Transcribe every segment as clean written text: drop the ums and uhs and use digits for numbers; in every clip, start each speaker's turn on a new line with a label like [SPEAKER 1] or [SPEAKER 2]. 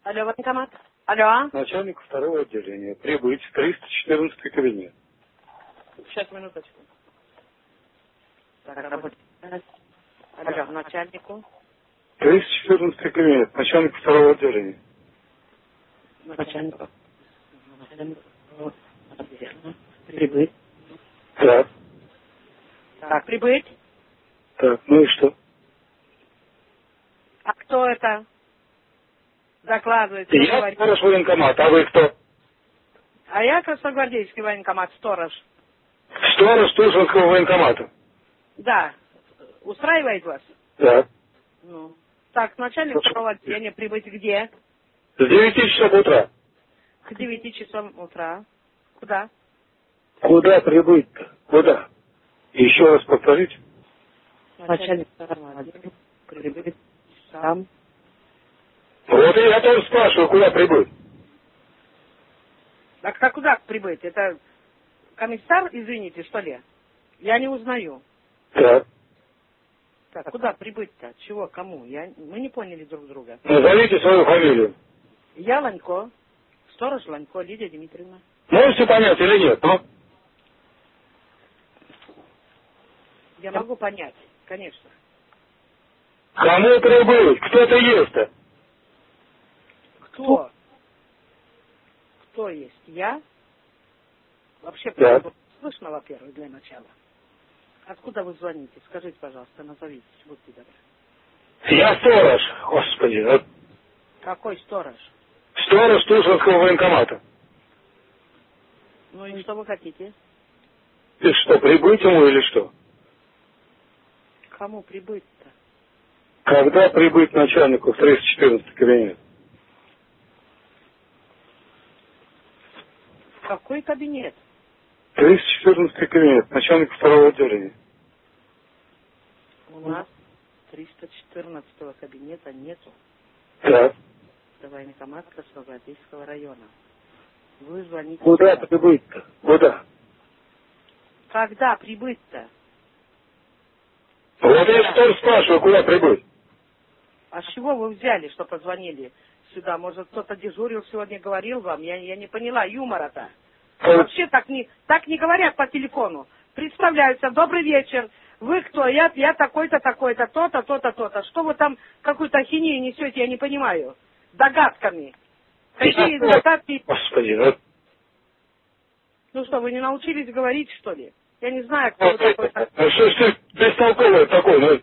[SPEAKER 1] Алло, военкомат. Алло.
[SPEAKER 2] Начальник второго отделения. Прибыть. 314 кабинет.
[SPEAKER 1] Сейчас, минуточку. Так, работает. Алло, начальнику.
[SPEAKER 2] 314 кабинет. Начальник второго отделения.
[SPEAKER 1] Начальнику. Прибыть.
[SPEAKER 2] Так.
[SPEAKER 1] Так, прибыть.
[SPEAKER 2] Так, ну и что?
[SPEAKER 1] А кто это? Докладывает.
[SPEAKER 2] Я сторож военкомата, а вы кто?
[SPEAKER 1] А я красногвардейский военкомат, сторож.
[SPEAKER 2] Сторож Тушинского военкомата.
[SPEAKER 1] Да. Устраивает вас?
[SPEAKER 2] Да.
[SPEAKER 1] Ну. Так, начальник второго отделения прибыть где?
[SPEAKER 2] С 9 часов утра.
[SPEAKER 1] К 9 часам утра. Куда?
[SPEAKER 2] Куда прибыть-то? Куда? Еще раз повторите.
[SPEAKER 1] Начальник второго отделения прибыть сам.
[SPEAKER 2] Вот и я тоже спрашиваю, куда прибыть.
[SPEAKER 1] Так а куда прибыть? Это комиссар, извините, что ли? Я не узнаю.
[SPEAKER 2] Так.
[SPEAKER 1] Так, куда прибыть-то? Чего, кому? Мы не поняли друг друга.
[SPEAKER 2] Назовите свою фамилию.
[SPEAKER 1] Я Ланько. Сторож Ланько, Лидия Дмитриевна.
[SPEAKER 2] Можете понять или нет? Ну?
[SPEAKER 1] Я могу понять, конечно.
[SPEAKER 2] Кому прибыть? Кто-то есть-то?
[SPEAKER 1] Кто? Кто есть? Я? Вообще,
[SPEAKER 2] Да.
[SPEAKER 1] слышно, во-первых, для начала. Откуда вы звоните? Скажите, пожалуйста, назовитесь, будьте добры.
[SPEAKER 2] Я сторож. Господи.
[SPEAKER 1] Какой сторож?
[SPEAKER 2] Сторож Тушинского военкомата.
[SPEAKER 1] Ну и что вы хотите?
[SPEAKER 2] И что, прибыть ему или что?
[SPEAKER 1] Кому прибыть-то?
[SPEAKER 2] Когда прибыть начальнику в 314 кабинет?
[SPEAKER 1] Какой кабинет?
[SPEAKER 2] 314 кабинет. Начальник второго отделения.
[SPEAKER 1] У нас 314 кабинета нету.
[SPEAKER 2] Так.
[SPEAKER 1] Это военкомат Красногвардейского района. Вы звоните
[SPEAKER 2] Куда
[SPEAKER 1] сюда.
[SPEAKER 2] прибыть-то? Куда?
[SPEAKER 1] Когда прибыть-то?
[SPEAKER 2] Вот я что спрашиваю, куда прибыть?
[SPEAKER 1] А с чего вы взяли, что позвонили сюда? Может, кто-то дежурил сегодня, говорил вам? Я не поняла юмора-то. Вообще так не говорят по телефону. Представляются, добрый вечер. Вы кто? Я такой-то, такой-то, то-то, то-то, то-то. Что вы там какую-то ахинею несете, я не понимаю. Догадками. Какие догадки?
[SPEAKER 2] Господи,
[SPEAKER 1] Ну что, вы не научились говорить, что ли? Я не знаю, кто вы такой.
[SPEAKER 2] ну что ж ты бестолковый такой, ну?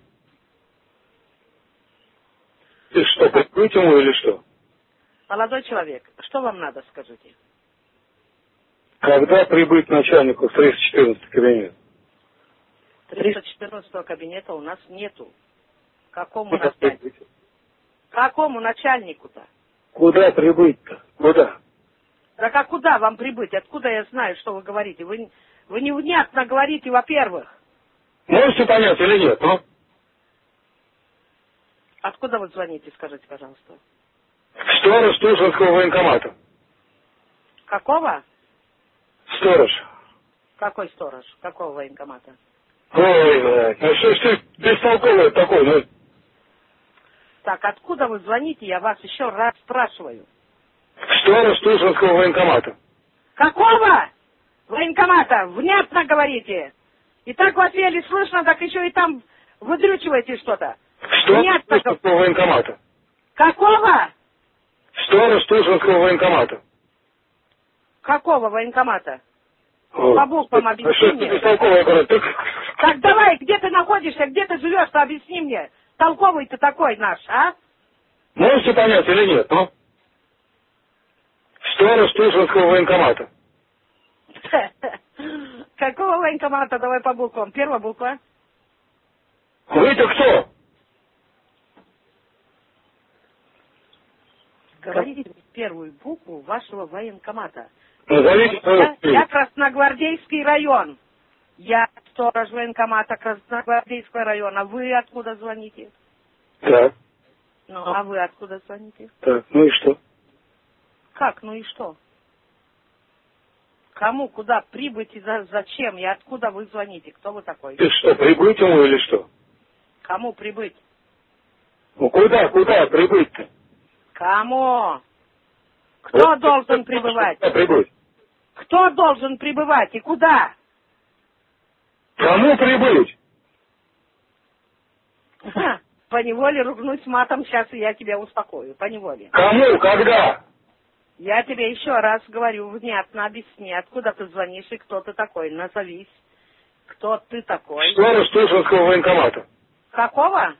[SPEAKER 2] Ты что, прибыть ему или что?
[SPEAKER 1] Молодой человек, что вам надо, скажите?
[SPEAKER 2] Когда прибыть начальнику в 314 кабинет?
[SPEAKER 1] 314 кабинета у нас нету. Какому
[SPEAKER 2] Куда
[SPEAKER 1] начальнику?
[SPEAKER 2] прибыть?
[SPEAKER 1] Какому начальнику-то?
[SPEAKER 2] Куда прибыть-то? Куда?
[SPEAKER 1] Так а куда вам прибыть? Откуда я знаю, что вы говорите? Вы невнятно говорите, во-первых.
[SPEAKER 2] Можете понять или нет, ну?
[SPEAKER 1] Откуда вы звоните, скажите, пожалуйста?
[SPEAKER 2] Сторож Тушинского военкомата.
[SPEAKER 1] Какого?
[SPEAKER 2] Сторож.
[SPEAKER 1] Какой сторож? Какого военкомата?
[SPEAKER 2] Ой, блядь, ну что ж ты бестолковый такой, ну?
[SPEAKER 1] Так, откуда вы звоните? Я вас еще раз спрашиваю.
[SPEAKER 2] Сторож Тушинского военкомата.
[SPEAKER 1] Какого военкомата? Внятно говорите. И так вас еле слышно, так еще и там выдрючиваете что-то.
[SPEAKER 2] Сторож
[SPEAKER 1] Внятно.
[SPEAKER 2] Тушинского военкомата.
[SPEAKER 1] Какого?
[SPEAKER 2] Сторож Тушинского военкомата.
[SPEAKER 1] Какого военкомата?
[SPEAKER 2] Ой,
[SPEAKER 1] По буквам
[SPEAKER 2] ну
[SPEAKER 1] объясни
[SPEAKER 2] что ж ты
[SPEAKER 1] мне.
[SPEAKER 2] бестолковый, говорю,
[SPEAKER 1] Так давай, где ты находишься, где ты живешь, объясни мне. Толковый ты такой наш, а?
[SPEAKER 2] Можете понять или нет, ну? Сторож Тушинского военкомата.
[SPEAKER 1] Какого военкомата? Давай по буквам. Первая буква.
[SPEAKER 2] Вы-то кто?
[SPEAKER 1] Говорите первую букву вашего военкомата.
[SPEAKER 2] Назовите свою
[SPEAKER 1] Я
[SPEAKER 2] фамилию.
[SPEAKER 1] Красногвардейский район. Я сторож военкомата Красногвардейского района. Вы откуда звоните?
[SPEAKER 2] Так,
[SPEAKER 1] Ну, а вы откуда звоните?
[SPEAKER 2] так, ну и что?
[SPEAKER 1] Как, ну и что? Кому, куда прибыть и зачем? И откуда вы звоните? Кто вы такой?
[SPEAKER 2] Ты что, прибыть ему или что?
[SPEAKER 1] Кому прибыть?
[SPEAKER 2] Ну куда прибыть-то?
[SPEAKER 1] Кому? Кто должен прибывать?
[SPEAKER 2] Прибыть.
[SPEAKER 1] Кто должен прибывать и куда?
[SPEAKER 2] Кому прибыть?
[SPEAKER 1] Поневоле ругнусь матом, сейчас я тебя успокою. Поневоле.
[SPEAKER 2] Кому? Когда?
[SPEAKER 1] Я тебе еще раз говорю, внятно объясни, откуда ты звонишь и кто ты такой. Назовись. Кто ты такой?
[SPEAKER 2] Сторож Тушинского военкомата.
[SPEAKER 1] Какого?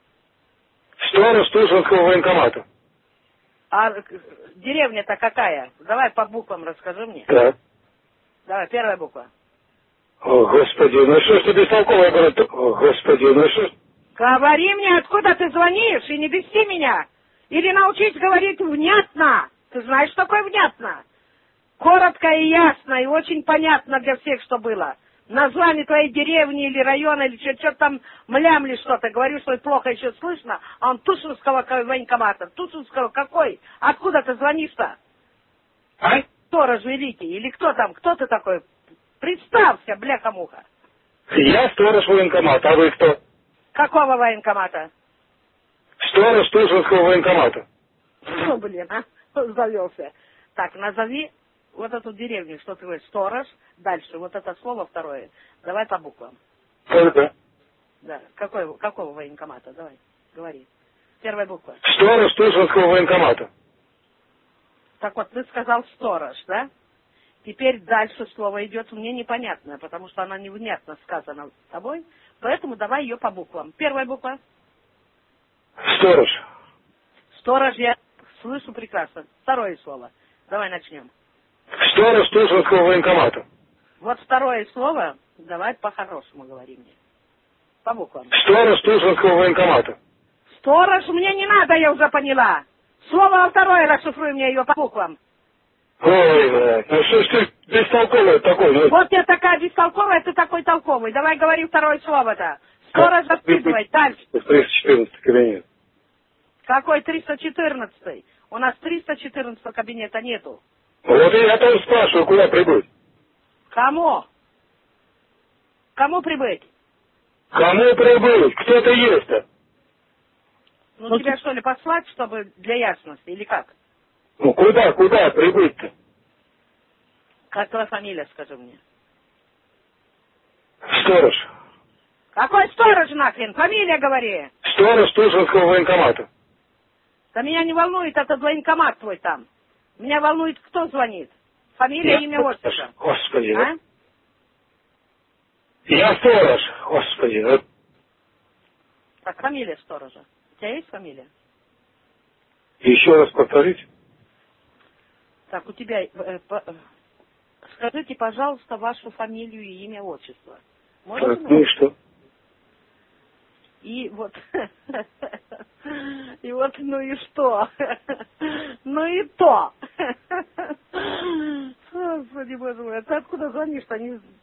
[SPEAKER 2] Сторож Тушинского военкомата.
[SPEAKER 1] А деревня-то какая? Давай по буквам расскажи мне.
[SPEAKER 2] Да.
[SPEAKER 1] Давай, первая буква.
[SPEAKER 2] О, Господи, ну что ж ты бестолковая, говорит? О, Господи, ну что ж...
[SPEAKER 1] Говори мне, откуда ты звонишь, и не беси меня. Или научись говорить внятно. Ты знаешь, что такое внятно? Коротко и ясно, и очень понятно для всех, что было. Название твоей деревни или района, или что-то там млямли что-то. Говорю, что плохо еще слышно, а он Тушинского военкомата. Тушинского какой? Откуда ты звонишь-то?
[SPEAKER 2] А?
[SPEAKER 1] Сторож великий, или кто там? Кто ты такой? Представься, бляха-муха.
[SPEAKER 2] Я сторож военкомата, а вы кто?
[SPEAKER 1] Какого военкомата?
[SPEAKER 2] Сторож Тушинского военкомата.
[SPEAKER 1] Ну, блин, а? Завелся. Так, назови вот эту деревню, что ты говоришь, сторож. Дальше, вот это слово второе. Давай по буквам.
[SPEAKER 2] Когда?
[SPEAKER 1] Да, какого военкомата? Давай, говори. Первая буква.
[SPEAKER 2] Сторож Тушинского военкомата.
[SPEAKER 1] Так вот, ты сказал сторож, да? Теперь дальше слово идет мне непонятное, потому что она невнятно сказана тобой. Поэтому давай ее по буквам. Первая буква.
[SPEAKER 2] Сторож.
[SPEAKER 1] Сторож я слышу прекрасно. Второе слово. Давай начнем.
[SPEAKER 2] Сторож Тушинского военкомата.
[SPEAKER 1] Вот второе слово, давай по-хорошему говори мне. По буквам.
[SPEAKER 2] Сторож Тушинского военкомата.
[SPEAKER 1] Сторож мне не надо, я уже поняла. Слово второе расшифруй мне ее по буквам.
[SPEAKER 2] Ой, блядь, ну что ж ты бестолковый такой? Ну...
[SPEAKER 1] Вот я такая бестолковая, ты такой толковый. Давай говори второе слово-то. Сторож записывай. Дальше.
[SPEAKER 2] 314 кабинет.
[SPEAKER 1] Какой 314? У нас 314 кабинета нету.
[SPEAKER 2] Вот и я тоже спрашиваю, куда прибыть?
[SPEAKER 1] Кому? Кому прибыть?
[SPEAKER 2] Кому прибыть? Кто-то есть-то?
[SPEAKER 1] Ну, тебя что ли послать, чтобы для ясности, или как?
[SPEAKER 2] Ну куда прибыть-то?
[SPEAKER 1] Как твоя фамилия, скажи мне.
[SPEAKER 2] Сторож.
[SPEAKER 1] Какой сторож нахрен? Фамилия говори.
[SPEAKER 2] Сторож Тушинского военкомата.
[SPEAKER 1] Да меня не волнует этот военкомат твой там. Меня волнует, кто звонит. Фамилия, имя, отчество.
[SPEAKER 2] Господи.
[SPEAKER 1] А?
[SPEAKER 2] Я сторож. Господи. Ну...
[SPEAKER 1] Так, фамилия сторожа. У тебя есть фамилия?
[SPEAKER 2] Еще раз повторить.
[SPEAKER 1] Так, у тебя... скажите, пожалуйста, вашу фамилию и имя, отчество.
[SPEAKER 2] Так, ну и что?
[SPEAKER 1] И вот... И вот, ну и что? Ну и то. Господи, боже мой, ты откуда звонишь-то?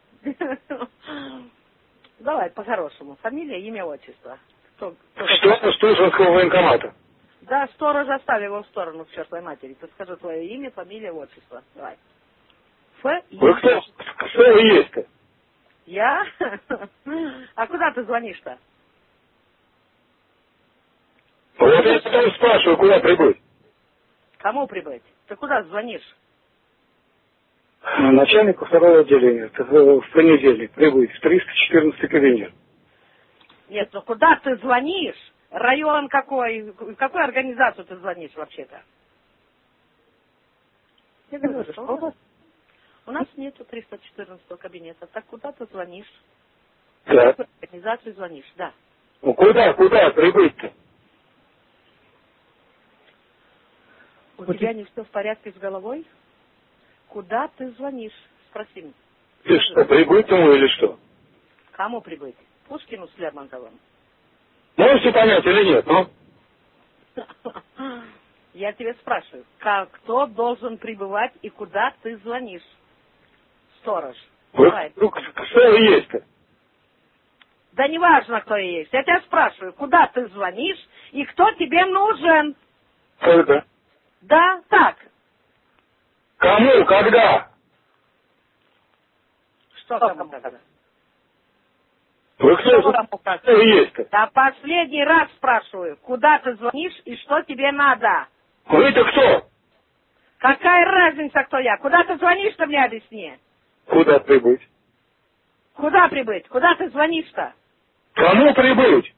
[SPEAKER 1] Давай, по-хорошему. Фамилия, имя, отчество.
[SPEAKER 2] Сторож Тушинского военкомата.
[SPEAKER 1] Да, сторож оставь его в сторону, к чертовой матери. Ты скажи твое имя, фамилия, отчество. Давай.
[SPEAKER 2] Вы кто вы есть-то?
[SPEAKER 1] Я? А куда ты звонишь-то?
[SPEAKER 2] Вот я тебя спрашиваю, куда прибыть?
[SPEAKER 1] Кому прибыть? Ты куда звонишь?
[SPEAKER 2] Начальнику второго отделения. В понедельник прибыть в 314 кабинет.
[SPEAKER 1] Нет, ну куда ты звонишь? Район какой? В какую организацию ты звонишь вообще-то? Я говорю, что у нас нету 314 кабинета. Так куда ты звонишь?
[SPEAKER 2] Да.
[SPEAKER 1] В какую организацию звонишь? Да.
[SPEAKER 2] Ну куда прибыть-то?
[SPEAKER 1] У тебя не все в порядке с головой? Куда ты звонишь? Спроси меня.
[SPEAKER 2] Ты что, прибыть ему или что?
[SPEAKER 1] Кому прибыть? Пушкину с Лермонтовым?
[SPEAKER 2] Можете понять или нет, ну?
[SPEAKER 1] Я тебя спрашиваю, кто должен прибывать и куда ты звонишь? Сторож. Давай.
[SPEAKER 2] Кто вы есть-то?
[SPEAKER 1] Да не важно, кто я есть. Я тебя спрашиваю, куда ты звонишь и кто тебе нужен?
[SPEAKER 2] Когда?
[SPEAKER 1] Да, так.
[SPEAKER 2] Кому? Когда?
[SPEAKER 1] Что кому когда?
[SPEAKER 2] Вы кто вы есть-то?
[SPEAKER 1] Да последний раз спрашиваю, куда ты звонишь и что тебе надо?
[SPEAKER 2] Вы-то кто?
[SPEAKER 1] Как разница, кто я? Куда ты звонишь-то, мне объясни?
[SPEAKER 2] Куда прибыть?
[SPEAKER 1] Куда прибыть? Куда ты звонишь-то?
[SPEAKER 2] Кому прибыть?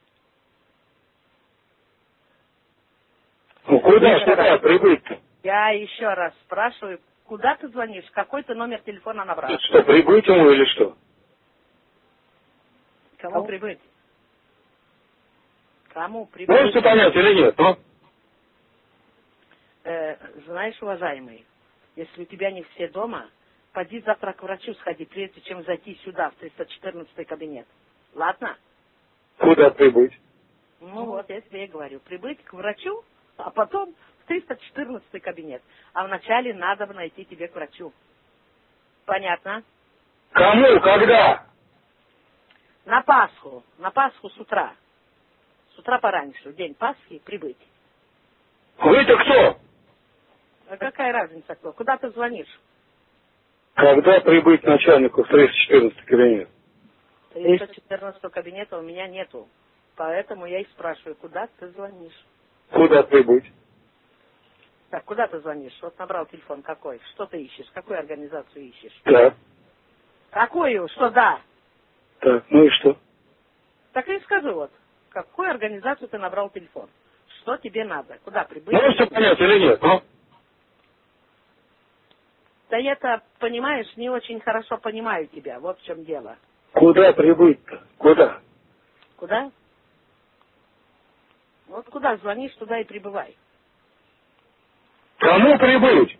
[SPEAKER 2] Ну, куда прибыть-то?
[SPEAKER 1] Я еще раз спрашиваю, куда ты звонишь? Какой ты номер телефона набрал?
[SPEAKER 2] Что, прибыть ему или что?
[SPEAKER 1] Кому прибыть? Кому прибыть?
[SPEAKER 2] Можете понять или нет? Ну?
[SPEAKER 1] Знаешь, уважаемый, если у тебя не все дома, поди завтра к врачу сходи, прежде чем зайти сюда, в 314 кабинет. Ладно?
[SPEAKER 2] Куда прибыть?
[SPEAKER 1] Ну вот, я тебе и говорю. Прибыть к врачу, а потом в 314 кабинет. А вначале надо найти тебе к врачу. Понятно?
[SPEAKER 2] Кому? Когда?
[SPEAKER 1] На Пасху. На Пасху с утра. С утра пораньше, в день Пасхи, прибыть.
[SPEAKER 2] Вы-то кто?
[SPEAKER 1] А какая разница кто? Куда ты звонишь?
[SPEAKER 2] Когда прибыть начальнику в 314 кабинет?
[SPEAKER 1] 314 кабинета у меня нету. Поэтому я и спрашиваю, куда ты звонишь?
[SPEAKER 2] Куда прибыть?
[SPEAKER 1] Так, куда ты звонишь? Вот набрал телефон какой? Что ты ищешь? Какую организацию ищешь?
[SPEAKER 2] Да.
[SPEAKER 1] Какую? Что да?
[SPEAKER 2] Так, ну и что?
[SPEAKER 1] Так и скажи вот. Какую организацию ты набрал телефон? Что тебе надо? Куда прибыть?
[SPEAKER 2] Можете понять или нет? Ну?
[SPEAKER 1] Да я-то, понимаешь, не очень хорошо понимаю тебя. Вот в чем дело.
[SPEAKER 2] Куда прибыть-то? Куда?
[SPEAKER 1] Куда? Вот куда звонишь, туда и прибывай.
[SPEAKER 2] Кому прибыть?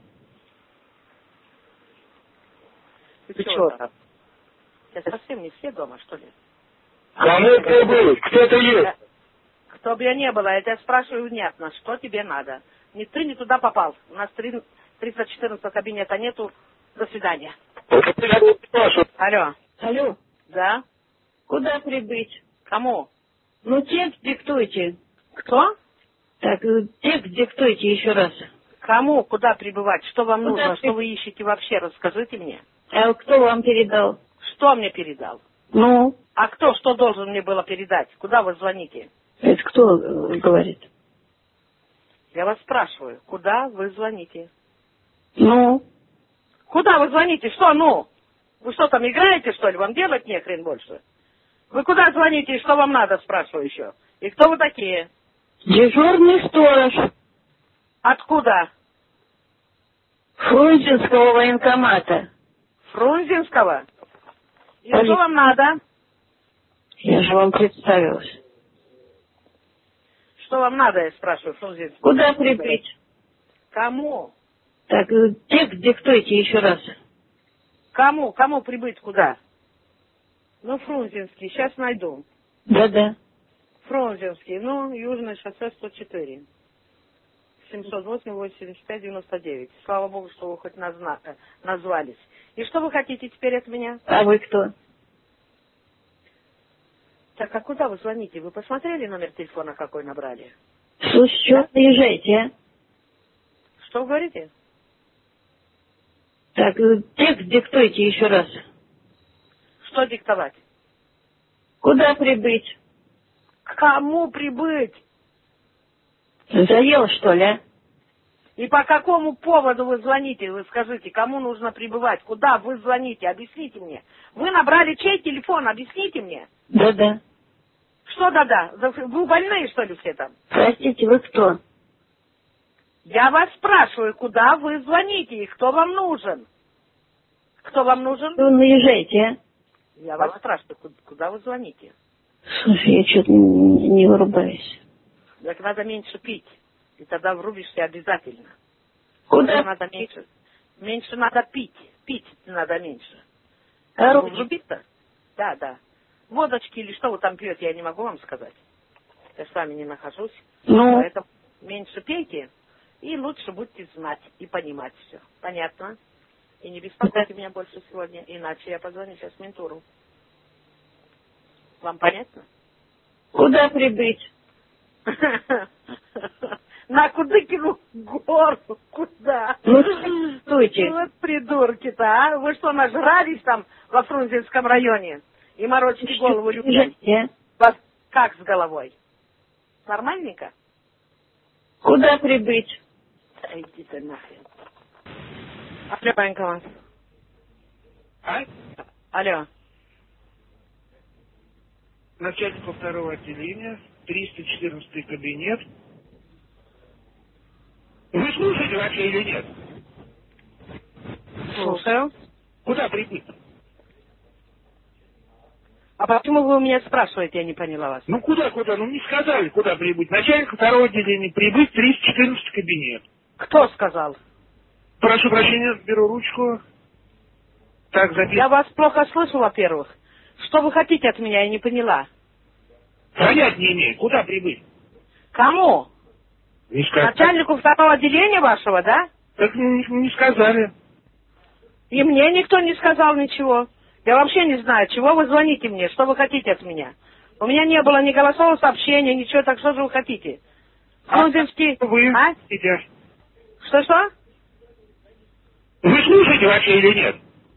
[SPEAKER 1] Ты чего там? Я совсем не все дома, что ли?
[SPEAKER 2] Кому прибыть? Кто-то есть?
[SPEAKER 1] Кто бы я не была, я тебя спрашиваю внятно, что тебе надо. Ты не туда попал. У нас 314 кабинета нету. До свидания. Алло.
[SPEAKER 3] Алло,
[SPEAKER 1] Да?
[SPEAKER 3] куда прибыть?
[SPEAKER 1] Кому?
[SPEAKER 3] Ну, текст диктуйте.
[SPEAKER 1] Кто?
[SPEAKER 3] Так, текст диктуйте еще раз.
[SPEAKER 1] Кому? Куда прибывать? Что вам
[SPEAKER 3] Куда
[SPEAKER 1] нужно? Что вы ищете вообще? Расскажите мне.
[SPEAKER 3] А кто вам передал?
[SPEAKER 1] Что мне передал?
[SPEAKER 3] Ну,
[SPEAKER 1] А кто что должен мне было передать? Куда вы звоните?
[SPEAKER 3] это кто говорит?
[SPEAKER 1] Я вас спрашиваю, куда вы звоните?
[SPEAKER 3] Ну,
[SPEAKER 1] Куда вы звоните? Что ну? Вы что там играете, что ли? Вам делать не хрен больше? Вы куда звоните и что вам надо, спрашиваю еще? И кто вы такие?
[SPEAKER 3] дежурный сторож
[SPEAKER 1] Откуда?
[SPEAKER 3] Фрунзенского военкомата.
[SPEAKER 1] Фрунзенского? И что вам надо?
[SPEAKER 3] Я же вам представилась.
[SPEAKER 1] Что вам надо, я спрашиваю, Фрунзенского?
[SPEAKER 3] Куда прибыть?
[SPEAKER 1] Кому?
[SPEAKER 3] Так, текст диктуйте еще раз.
[SPEAKER 1] Кому? Кому прибыть куда? Ну, Фрунзенский, сейчас найду.
[SPEAKER 3] Да-да.
[SPEAKER 1] Фрунзенский, ну, Южное шоссе 104. 708-85-99. Слава Богу, что вы хоть назвались. И что вы хотите теперь от меня?
[SPEAKER 3] А вы кто?
[SPEAKER 1] Так, а куда вы звоните? Вы посмотрели номер телефона, какой набрали?
[SPEAKER 3] Слушай, что наезжайте, а?
[SPEAKER 1] Что вы говорите?
[SPEAKER 3] Так, текст диктуйте еще раз.
[SPEAKER 1] Что диктовать?
[SPEAKER 3] Куда прибыть?
[SPEAKER 1] К кому прибыть?
[SPEAKER 3] Заел, что ли, а?
[SPEAKER 1] И по какому поводу вы звоните? Вы скажите, кому нужно прибывать? Куда вы звоните? Объясните мне. Вы набрали чей телефон? Объясните мне.
[SPEAKER 3] Да-да.
[SPEAKER 1] Что да-да? Вы больные, что ли, все там?
[SPEAKER 3] Простите, вы кто?
[SPEAKER 1] Я вас спрашиваю, куда вы звоните и кто вам нужен? Кто вам нужен?
[SPEAKER 3] Вы наезжайте, а?
[SPEAKER 1] Я вас спрашиваю, куда вы звоните?
[SPEAKER 3] Слушай, я что-то не вырубаюсь.
[SPEAKER 1] Так надо меньше пить, и тогда врубишься обязательно.
[SPEAKER 3] Куда?
[SPEAKER 1] Надо меньше. Меньше надо пить. Пить надо меньше.
[SPEAKER 3] Короче.
[SPEAKER 1] Врубиться? Да, да. Водочки или что вы там пьете, я не могу вам сказать. Я с вами не нахожусь.
[SPEAKER 3] Ну?
[SPEAKER 1] Поэтому меньше пейте, и лучше будьте знать и понимать все. Понятно? И не беспокойте меня больше сегодня, иначе я позвоню сейчас в ментуру. Вам понятно?
[SPEAKER 3] Куда прибыть?
[SPEAKER 1] На Кудыкину гору. Куда?
[SPEAKER 3] Ну, стойте.
[SPEAKER 1] Вот придурки-то, а? Вы что, нажрались там во Фрунзенском районе? И морочите голову людям? Вас как с головой? Нормальненько?
[SPEAKER 3] Куда прибыть?
[SPEAKER 1] Да иди ты нахрен. Алло, военкомат.
[SPEAKER 4] А?
[SPEAKER 1] Алло.
[SPEAKER 4] Начальника второго отделения, 314 кабинет. Вы слушаете вообще или нет?
[SPEAKER 1] Слушаю.
[SPEAKER 4] Куда прибыть?
[SPEAKER 1] А почему вы у меня спрашиваете, я не поняла вас?
[SPEAKER 4] Ну куда? Ну не сказали, куда прибыть. Начальник второго отделения, прибыть 314 кабинет.
[SPEAKER 1] Кто сказал?
[SPEAKER 4] Прошу прощения, беру ручку. Так,
[SPEAKER 1] Я
[SPEAKER 4] записываю.
[SPEAKER 1] вас плохо слышу, во-первых. Что вы хотите от меня, я не поняла.
[SPEAKER 4] Понять не имею, куда прибыть?
[SPEAKER 1] Кому?
[SPEAKER 4] Не сказали.
[SPEAKER 1] Начальнику второго отделения вашего, да?
[SPEAKER 4] Так не сказали.
[SPEAKER 1] И мне никто не сказал ничего. Я вообще не знаю, чего вы звоните мне, что вы хотите от меня. У меня не было ни голосового сообщения, ничего, так что же вы хотите? Фрунзенский...
[SPEAKER 4] Вы
[SPEAKER 1] А?
[SPEAKER 4] идете.
[SPEAKER 1] Что-что?
[SPEAKER 4] Вы слушаете вообще или нет?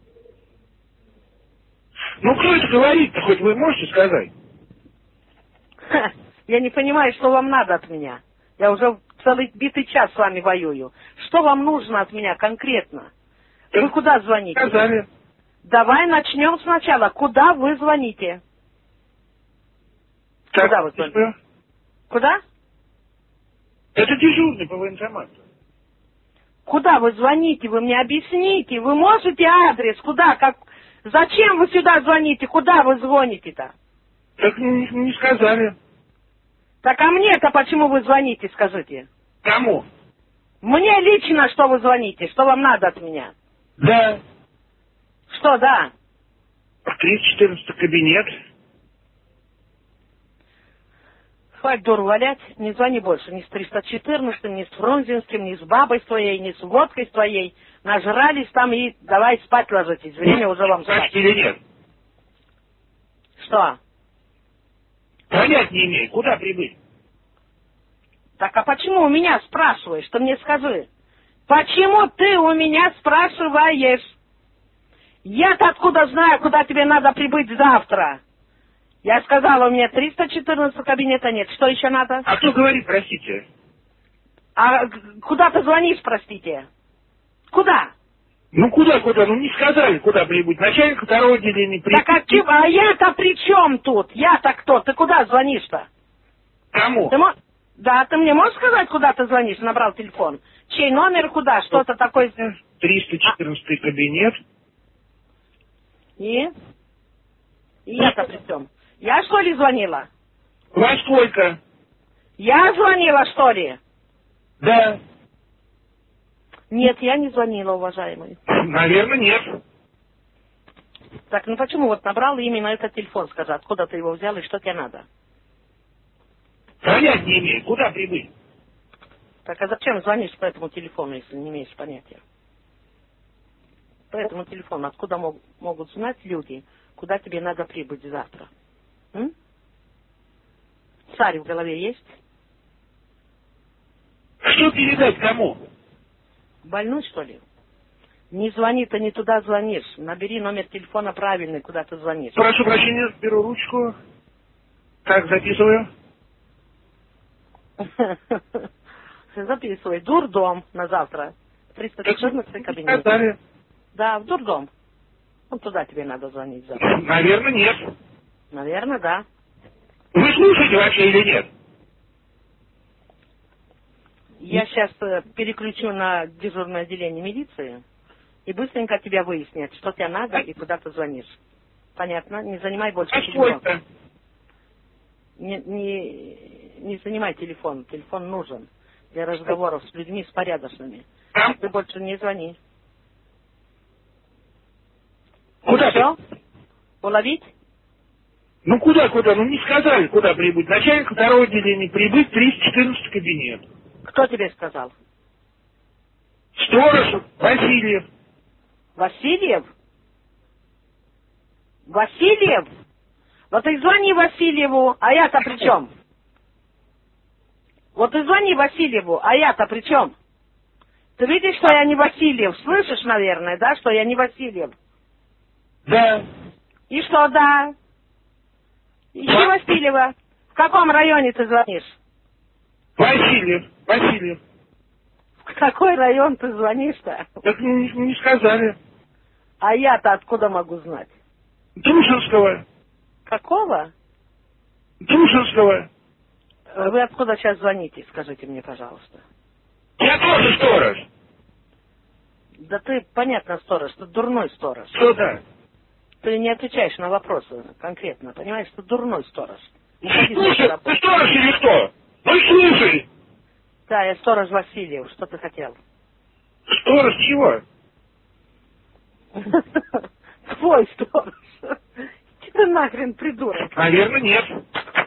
[SPEAKER 4] Ну кто это говорит-то, хоть вы можете сказать?
[SPEAKER 1] Ха, я не понимаю, что вам надо от меня. Я уже целый битый час с вами воюю. Что вам нужно от меня конкретно? Вы куда звоните?
[SPEAKER 4] Сказали.
[SPEAKER 1] Давай начнем сначала. Куда вы звоните?
[SPEAKER 4] Так,
[SPEAKER 1] Куда вы звоните? Куда?
[SPEAKER 4] Это дежурный по военкомату.
[SPEAKER 1] Куда вы звоните? Вы мне объясните. Вы можете адрес? Куда? Как? Зачем вы сюда звоните? Куда вы звоните-то?
[SPEAKER 4] Так не сказали.
[SPEAKER 1] Так а мне-то почему вы звоните, скажите?
[SPEAKER 4] Кому?
[SPEAKER 1] Мне лично что вы звоните? Что вам надо от меня?
[SPEAKER 4] Да.
[SPEAKER 1] Что, да?
[SPEAKER 4] 314 кабинет.
[SPEAKER 1] Хватит дуру валять, не звони больше ни с 314, ни с Фрунзенским, ни с бабой твоей, ни с водкой твоей. Нажрались там и давай спать ложитесь. Время уже вам спать.
[SPEAKER 4] Или нет?
[SPEAKER 1] Что?
[SPEAKER 4] Понять не имею, куда прибыть?
[SPEAKER 1] Так а почему у меня спрашиваешь? Ты мне скажи. Почему ты у меня спрашиваешь? Я-то откуда знаю, куда тебе надо прибыть завтра? Я сказала, у меня 314 кабинета нет. Что еще надо?
[SPEAKER 4] А кто говорит, простите?
[SPEAKER 1] А куда ты звонишь, простите? Куда?
[SPEAKER 4] Ну куда? Ну не сказали, куда прибыть. Начальник второго отделения прибыть.
[SPEAKER 1] Так а я-то при чем тут? Я-то кто? Ты куда звонишь-то?
[SPEAKER 4] Кому?
[SPEAKER 1] Да, ты мне можешь сказать, куда ты звонишь? Набрал телефон. Чей номер, куда? Что-то такое...
[SPEAKER 4] 314 кабинет.
[SPEAKER 1] И я-то при чем? Я что ли звонила?
[SPEAKER 4] Во сколько?
[SPEAKER 1] Я звонила, что ли?
[SPEAKER 4] Да.
[SPEAKER 1] Нет, я не звонила, уважаемый.
[SPEAKER 4] Наверное, нет.
[SPEAKER 1] Так, ну почему вот набрал именно этот телефон, скажи, откуда ты его взял и что тебе надо?
[SPEAKER 4] Понять не имею, куда прибыть?
[SPEAKER 1] Так, а зачем звонишь по этому телефону, если не имеешь понятия? По этому телефону откуда могут знать люди, куда тебе надо прибыть завтра? Царь в голове есть?
[SPEAKER 4] Что передать кому?
[SPEAKER 1] Больной, что ли? Не звони, ты не туда звонишь. Набери номер телефона правильный, куда ты звонишь.
[SPEAKER 4] Прошу прощения, беру ручку. Так, записываю.
[SPEAKER 1] Записывай. Дурдом на завтра. 314 кабинет.
[SPEAKER 4] Сказали.
[SPEAKER 1] Да, в дурдом. Вот туда тебе надо звонить завтра.
[SPEAKER 4] Наверное, нет.
[SPEAKER 1] Наверное, да.
[SPEAKER 4] Вы слушаете вообще или нет?
[SPEAKER 1] Я сейчас переключу на дежурное отделение милиции и быстренько тебя выяснят, что тебе надо и куда ты звонишь. Понятно? Не занимай больше телефон.
[SPEAKER 4] Сколько?
[SPEAKER 1] Не занимай телефон. Телефон нужен для разговоров с людьми, с порядочными.
[SPEAKER 4] Там?
[SPEAKER 1] Ты больше не звони.
[SPEAKER 4] Куда?
[SPEAKER 1] Все? Уловить?
[SPEAKER 4] Ну куда? Ну не сказали, куда прибыть. Начальник второго отделения прибыть 314 кабинет.
[SPEAKER 1] Кто тебе сказал?
[SPEAKER 4] Сторож Васильев.
[SPEAKER 1] Васильев? Васильев? Вот и звони Васильеву, а я-то при чем? Вот и звони Васильеву, а я-то при чем? Ты видишь, что я не Васильев? Слышишь, наверное, да, что я не Васильев?
[SPEAKER 4] Да.
[SPEAKER 1] И что, да? Ищи Васильева. В каком районе ты звонишь?
[SPEAKER 4] Васильев.
[SPEAKER 1] В В какой район ты звонишь-то?
[SPEAKER 4] Так не сказали.
[SPEAKER 1] А я-то откуда могу знать?
[SPEAKER 4] Трушинского.
[SPEAKER 1] Какого?
[SPEAKER 4] Трушинского.
[SPEAKER 1] Вы откуда сейчас звоните, скажите мне, пожалуйста.
[SPEAKER 4] Я тоже сторож.
[SPEAKER 1] Да ты, понятно, сторож, ты дурной сторож.
[SPEAKER 4] Что да?
[SPEAKER 1] Ты не отвечаешь на вопросы конкретно, понимаешь, ты дурной сторож. Уходи
[SPEAKER 4] Слушай,
[SPEAKER 1] с
[SPEAKER 4] ты
[SPEAKER 1] работы.
[SPEAKER 4] сторож или кто? Ну слушай.
[SPEAKER 1] Да, я сторож Васильев, что ты хотел?
[SPEAKER 4] Сторож чего?
[SPEAKER 1] Твой сторож. Иди ты нахрен, придурок.
[SPEAKER 4] Наверное, нет.